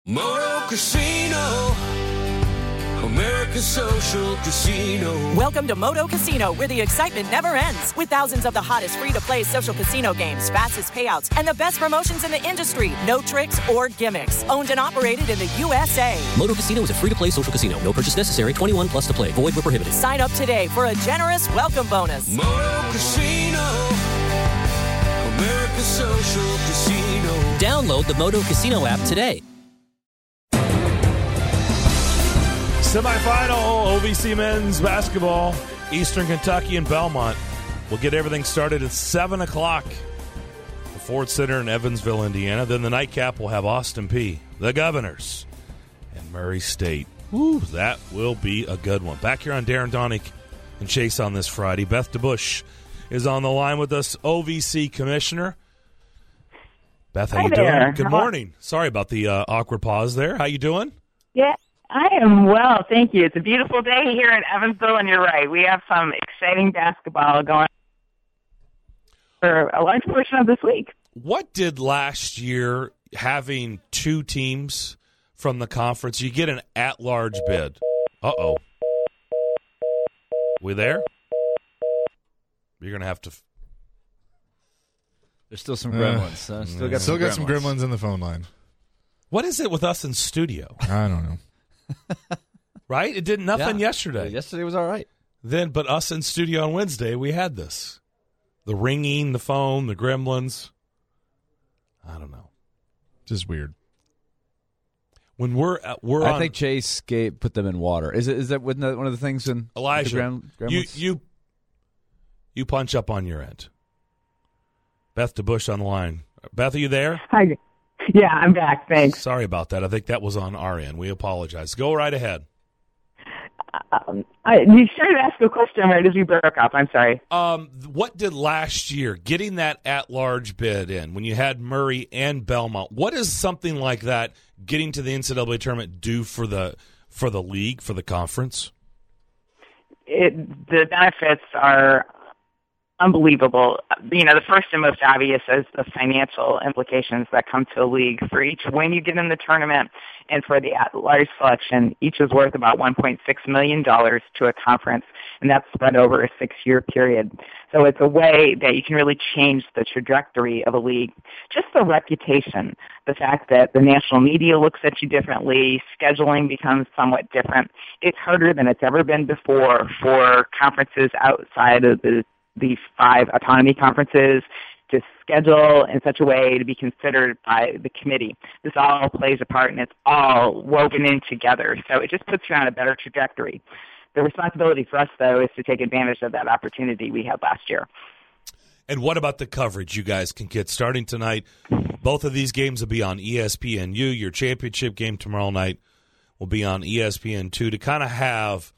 Moto Casino, America's social casino. Welcome to Moto Casino, where the excitement never ends. With thousands of the hottest free-to-play social casino games, fastest payouts, and the best promotions in the industry. No tricks or gimmicks. Owned and operated in the USA. Moto Casino is a free-to-play social casino. No purchase necessary. 21 plus to play. Void where prohibited. Sign up today for a generous welcome bonus. Moto Casino, America's social casino. Download the Moto Casino app today. Semifinal OVC men's basketball, Eastern Kentucky and Belmont. We'll get everything started at 7 o'clock. The Ford Center in Evansville, Indiana. Then the nightcap will have Austin Peay, the Governors, and Murray State. Woo, that will be a good one. Back here on Darren Donick and Chase on this Friday. Beth DeBusch is on the line with us, OVC Commissioner. Beth, how you doing? Good morning. Sorry about the awkward pause there. How you doing? Yeah, I am well, thank you. It's a beautiful day here in Evansville, and you're right. We have some exciting basketball going for a large portion of this week. What did last year, having two teams from the conference, you get an at-large bid? Uh-oh. We there? You're going to have to... There's still some gremlins. Still got some gremlins in the phone line. What is it with us in studio? I don't know. Right? It did nothing yesterday. Yesterday was all right. But us in studio on Wednesday, we had this. The ringing, the phone, the gremlins. I don't know. Just weird. When we're I think Chase put them in water. Is that one of the things in Elijah? The You punch up on your end. Beth DeBusch on the line. Beth, are you there? Hi. Yeah, I'm back. Thanks. Sorry about that. I think that was on our end. We apologize. Go right ahead. You started to ask a question right as you broke up. I'm sorry. What did last year, getting that at-large bid in, when you had Murray and Belmont, what does something like that, getting to the NCAA tournament, do for the league, for the conference? The benefits are unbelievable. The first and most obvious is the financial implications that come to a league. For each win you get in the tournament and for the at-large selection, each is worth about $1.6 million to a conference, and that's spread over a 6-year period. So it's a way that you can really change the trajectory of a league. Just the reputation, the fact that the national media looks at you differently, scheduling becomes somewhat different. It's harder than it's ever been before for conferences outside of the 5 autonomy conferences to schedule in such a way to be considered by the committee. This all plays a part, and it's all woven in together. So it just puts you on a better trajectory. The responsibility for us, though, is to take advantage of that opportunity we had last year. And what about the coverage you guys can get starting tonight? Both of these games will be on ESPNU. Your championship game tomorrow night will be on ESPN2 to kind of have,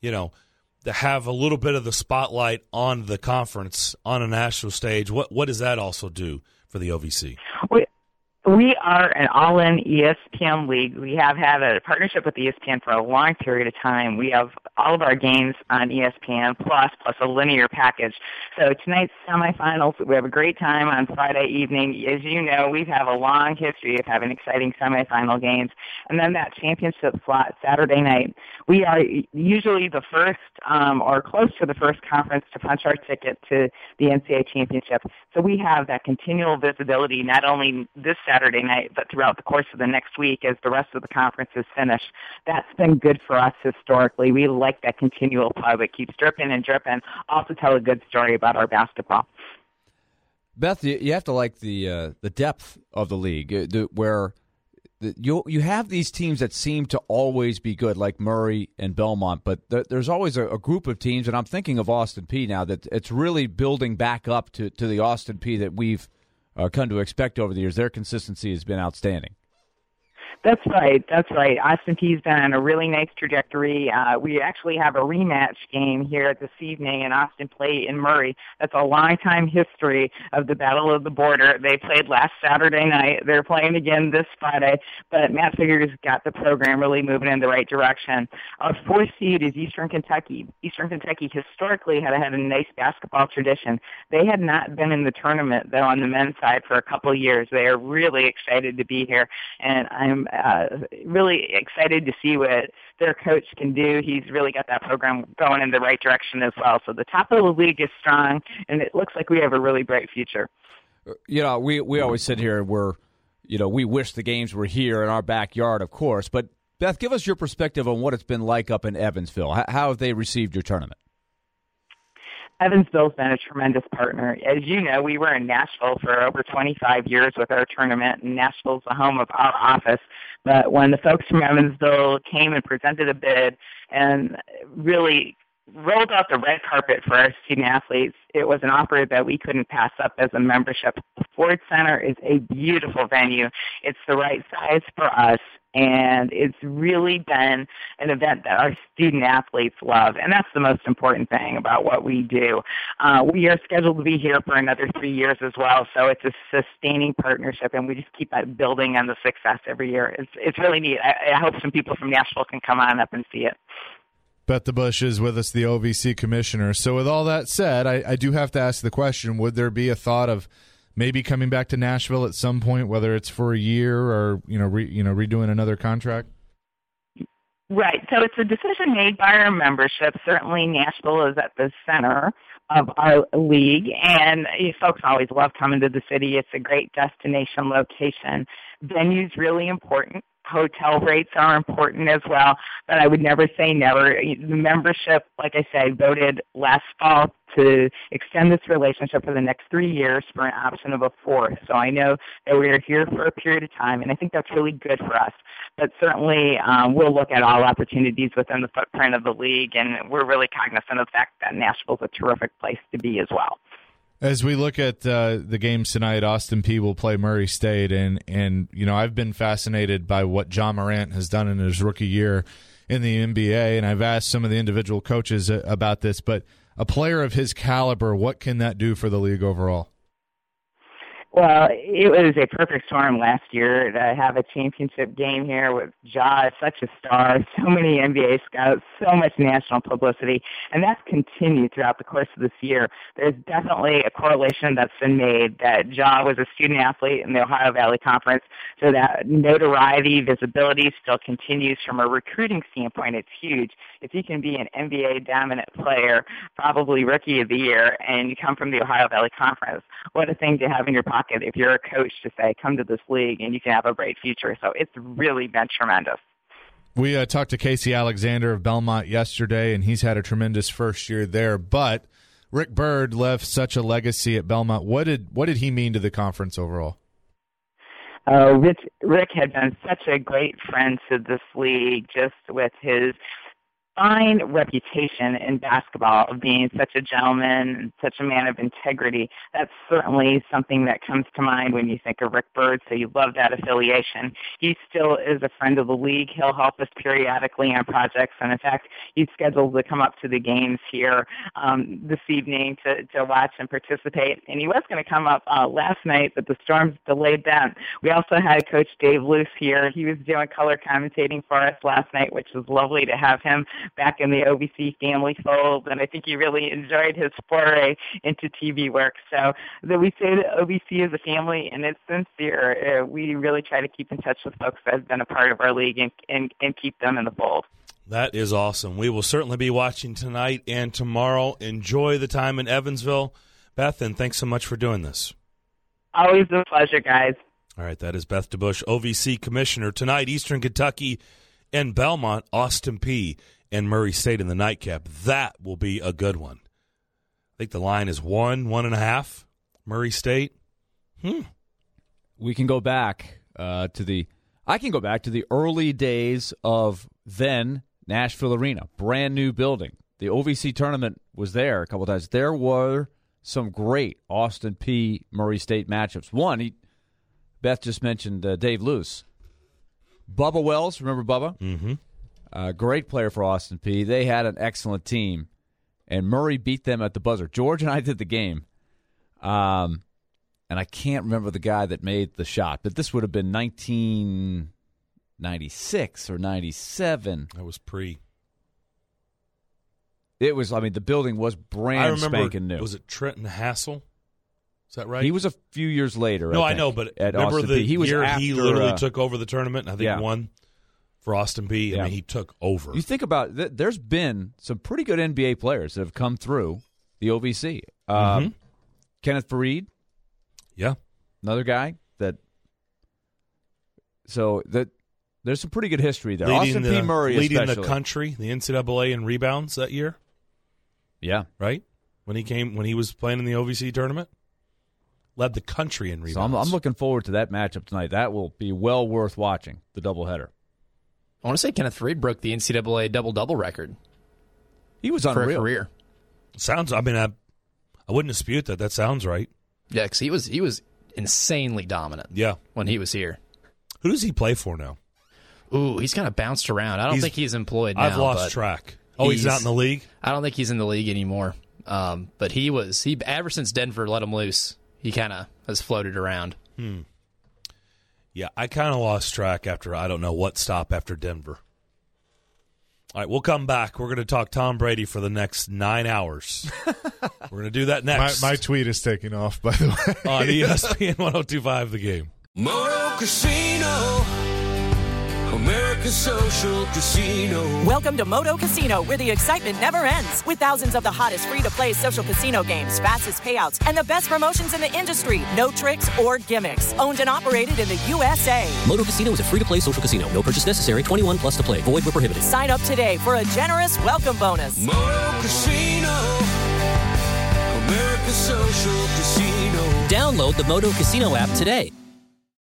to have a little bit of the spotlight on the conference on a national stage. What does that also do for the OVC? We are an all-in ESPN league. We have had a partnership with ESPN for a long period of time. We have all of our games on ESPN plus a linear package. So tonight's semifinals, we have a great time on Friday evening. As you know, we have a long history of having exciting semifinal games. And then that championship slot Saturday night, we are usually the first or close to the first conference to punch our ticket to the NCAA championship. So we have that continual visibility not only this Saturday night, but throughout the course of the next week as the rest of the conference is finished. That's been good for us historically. We like that continual flow that keeps dripping and dripping. Also tell a good story about our basketball. Beth, you have to like the depth of the league, where you have these teams that seem to always be good, like Murray and Belmont, but there's always a group of teams, and I'm thinking of Austin Peay now, that it's really building back up to the Austin Peay that we've come to expect over the years. Their consistency has been outstanding. That's right. Austin Peay's been on a really nice trajectory. We actually have a rematch game here this evening, and Austin play in Murray. That's a long-time history of the Battle of the Border. They played last Saturday night. They're playing again this Friday, but Matt Figures got the program really moving in the right direction. Our fourth seed is Eastern Kentucky. Eastern Kentucky historically had a nice basketball tradition. They had not been in the tournament, though, on the men's side for a couple of years. They are really excited to be here, and I'm really excited to see what their coach can do. He's really got that program going in the right direction as well. So the top of the league is strong, and it looks like we have a really bright future. We always sit here and we wish the games were here in our backyard, of course. But, Beth, give us your perspective on what it's been like up in Evansville. How have they received your tournament? Evansville's been a tremendous partner. As you know, we were in Nashville for over 25 years with our tournament, and Nashville's the home of our office. But when the folks from Evansville came and presented a bid and really rolled out the red carpet for our student athletes, it was an offer that we couldn't pass up as a membership. The Ford Center is a beautiful venue. It's the right size for us, and it's really been an event that our student athletes love, and that's the most important thing about what we do. We are scheduled to be here for another 3 years as well, so it's a sustaining partnership, and we just keep building on the success every year. It's really neat. I hope some people from Nashville can come on up and see it. Beth DeBusch is with us, the OVC commissioner. So with all that said, I do have to ask the question, would there be a thought of maybe coming back to Nashville at some point, whether it's for a year or redoing another contract? Right. So it's a decision made by our membership. Certainly Nashville is at the center of our league, and folks always love coming to the city. It's a great destination location. Venue's really important. Hotel rates are important as well, but I would never say never. The membership, like I said, voted last fall to extend this relationship for the next 3 years for an option of a fourth. So I know that we are here for a period of time, and I think that's really good for us. But certainly we'll look at all opportunities within the footprint of the league, and we're really cognizant of the fact that Nashville's a terrific place to be as well. As we look at the games tonight, Austin Peay will play Murray State, and I've been fascinated by what Ja Morant has done in his rookie year in the NBA, and I've asked some of the individual coaches about this, but a player of his caliber, what can that do for the league overall? Well, it was a perfect storm last year to have a championship game here with Ja, such a star, so many NBA scouts, so much national publicity, and that's continued throughout the course of this year. There's definitely a correlation that's been made that Ja was a student athlete in the Ohio Valley Conference, so that notoriety, visibility still continues. From a recruiting standpoint, it's huge. If you can be an NBA-dominant player, probably Rookie of the Year, and you come from the Ohio Valley Conference, what a thing to have in your pocket if you're a coach to say, come to this league and you can have a bright future. So it's really been tremendous. We talked to Casey Alexander of Belmont yesterday, and he's had a tremendous first year there. But Rick Byrd left such a legacy at Belmont. What did he mean to the conference overall? Rick had been such a great friend to this league, just with his fine reputation in basketball of being such a gentleman and such a man of integrity. That's certainly something that comes to mind when you think of Rick Byrd, so you love that affiliation. He still is a friend of the league. He'll help us periodically on projects, and in fact, he's scheduled to come up to the games here this evening to watch and participate, and he was going to come up last night, but the storms delayed that. We also had Coach Dave Luce here. He was doing color commentating for us last night, which was lovely to have him back in the OVC family fold, and I think he really enjoyed his foray into TV work. So that we say that OVC is a family, and it's sincere. We really try to keep in touch with folks that have been a part of our league and keep them in the fold. That is awesome. We will certainly be watching tonight and tomorrow. Enjoy the time in Evansville. Beth, and thanks so much for doing this. Always a pleasure, guys. All right, that is Beth DeBusch, OVC Commissioner. Tonight, Eastern Kentucky and Belmont, Austin Peay and Murray State in the nightcap. That will be a good one. I think the line is 1.5, Murray State. We can go back I can go back to the early days of then Nashville Arena, brand new building. The OVC tournament was there a couple times. There were some great Austin Peay Murray State matchups. One, Beth just mentioned Dave Luce. Bubba Wells, remember Bubba? Mm-hmm. Great player for Austin Peay. They had an excellent team, and Murray beat them at the buzzer. George and I did the game, and I can't remember the guy that made the shot, but this would have been 1996 or 97. That was pre. It was, the building was brand spanking new. Was it Trenton Hassel? Is that right? He was a few years later. No, I think, know, but at remember Austin the Peay. He was year after, he literally took over the tournament, and I think yeah. won for Austin Peay. I mean, he took over. You think about there's been some pretty good NBA players that have come through the OVC. Kenneth Faried, yeah, another guy that. So there's some pretty good history there. Austin P. Murray, leading especially. the country, the NCAA in rebounds that year. Yeah, right when he was playing in the OVC tournament, led the country in rebounds. So I'm looking forward to that matchup tonight. That will be well worth watching. The doubleheader. I want to say Kenneth Faried broke the NCAA double-double record. He was for unreal. a career. Sounds. I mean, I wouldn't dispute that. That sounds right. Yeah, because he was insanely dominant. Yeah, when he was here. Who does he play for now? Ooh, he's kind of bounced around. I don't think he's employed now. I've lost track. Oh, he's not in the league? I don't think he's in the league anymore. But he ever since Denver let him loose, he kind of has floated around. Yeah, I kind of lost track after I don't know what stop after Denver. All right, we'll come back. We're going to talk Tom Brady for the next 9 hours. We're going to do that next. My tweet is taking off, by the way. On ESPN 102.5 The Game. Moto Casino, America's social casino. Welcome to Moto Casino, where the excitement never ends. With thousands of the hottest free-to-play social casino games, fastest payouts, and the best promotions in the industry. No tricks or gimmicks. Owned and operated in the USA. Moto Casino is a free-to-play social casino. No purchase necessary. 21 plus to play. Void where prohibited. Sign up today for a generous welcome bonus. Moto Casino, America's social casino. Download the Moto Casino app today.